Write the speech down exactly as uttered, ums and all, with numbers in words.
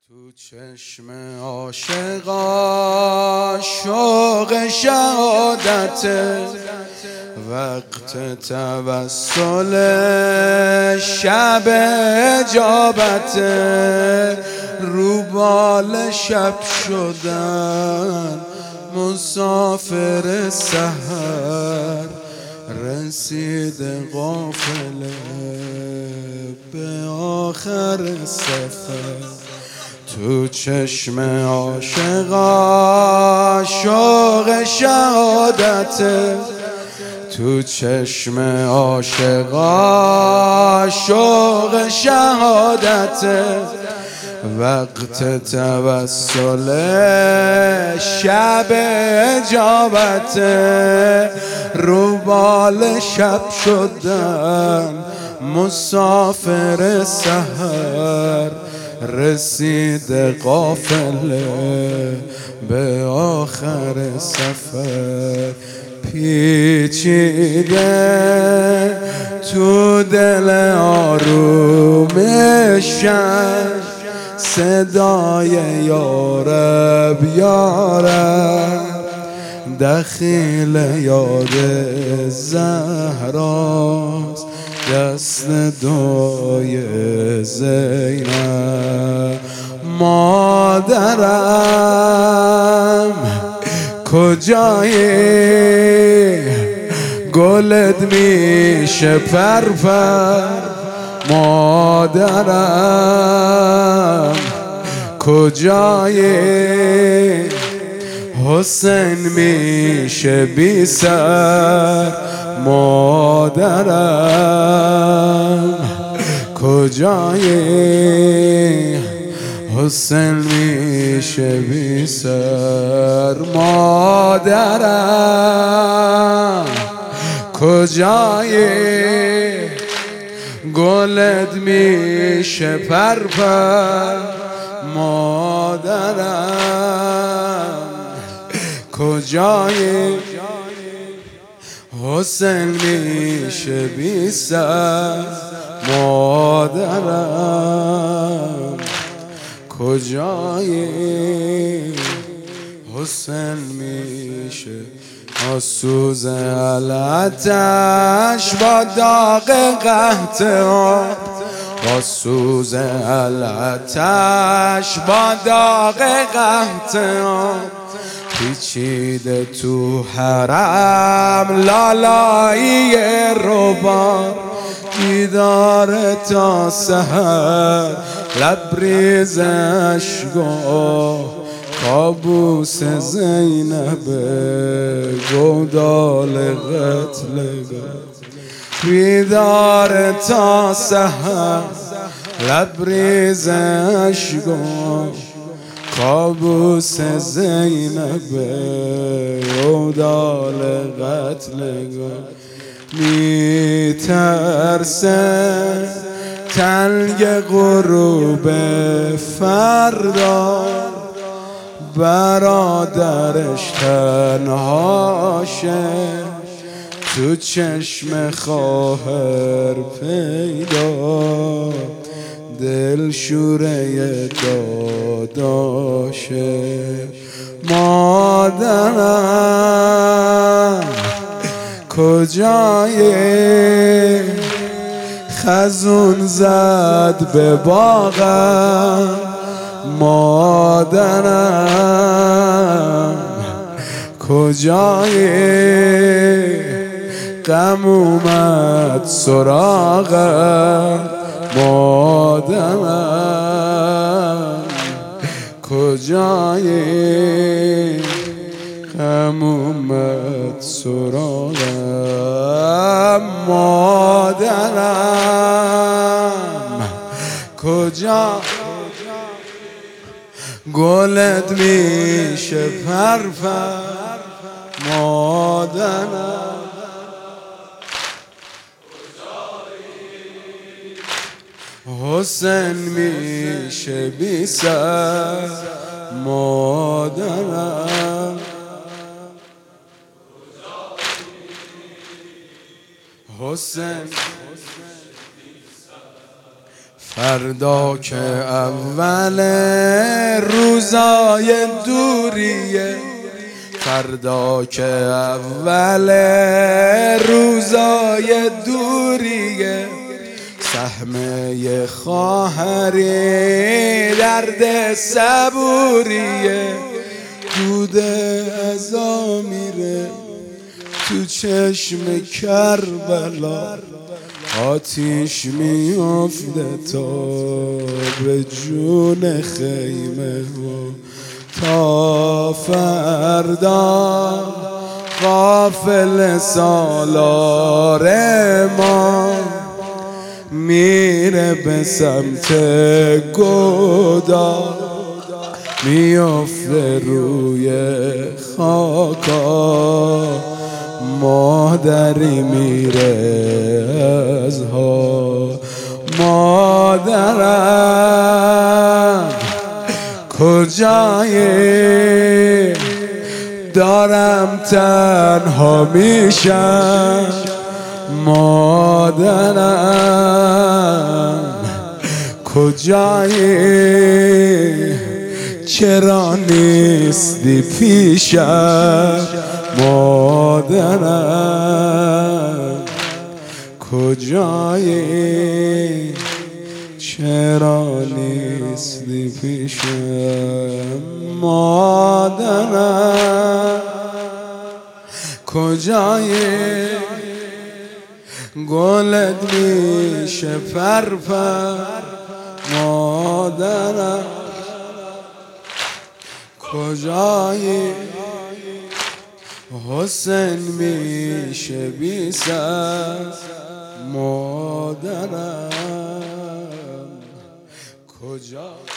تو چشم عاشقا شوق شهادت وقت توسل شب اجابت رو بال شب شدن مسافر سحر رسید قافله به آخر سفر. تو چشم عاشقا شوق شهادت تو چشم عاشقا شوق شهادت وقت توسل شب اجابت رو بال شب شدن مسافر سحر رسید قافله به آخر سفر. پیچیده تو دل آرومشم صدای یارب یارب دخیل یاد زهراست دست دوی زینب. مادرم کجایی گلت میشه پرپر مادرم کجایی حسین میشه بی سر مادرم کجایی حسین میشه بی سر مادرم کجایی گلت میشه پرپر مادرم کجایی حسین میشه بی سر مادرم کجایی حسین میشه. آسوز علتش با داغ قحطه آسوز علتش با داغ قحطه پیچیده تو حرم لالایی ربا دیدار تا سحر لبریز اشکو کابوس زینب گودال قتل بیدار تا سحر لبریز اشکو کابوس زینب گودال قتل میترسه تلگ غروب فردا برادرش تنهاشه تو چشم خواهر پیدا دل شوره داداشه. مادرم کجایی خزون زد به باغم مادرم کجایی غم اومد سراغم مادرم کجایی غم اومد سراغم مادرم کجا گلت میشه پرپر مادرم حسین میشه بی سر مادرم حسین فردا که اول روزای دوریه، فردا که اول روزای دوریه، سهمه خواهری درد صبوریه، دود ازا میره تو چشم کربلا، آتیش میافته تا به جون خیمه و تا فردا غافل سالار ما میره به سمت گدا، میافته روی خاکا، مادری میره از ها، مادرم کجایی؟ دارم تنها میشم، مادرم کجایی؟ چرا نیستی پیشم؟ مادرم کجایی؟ چرا نیستی پیشم؟ مادرم کجایی؟ گلت میشه پرپر، مادرم کجایی؟ حسین میشه بی سر، مادرم کجا؟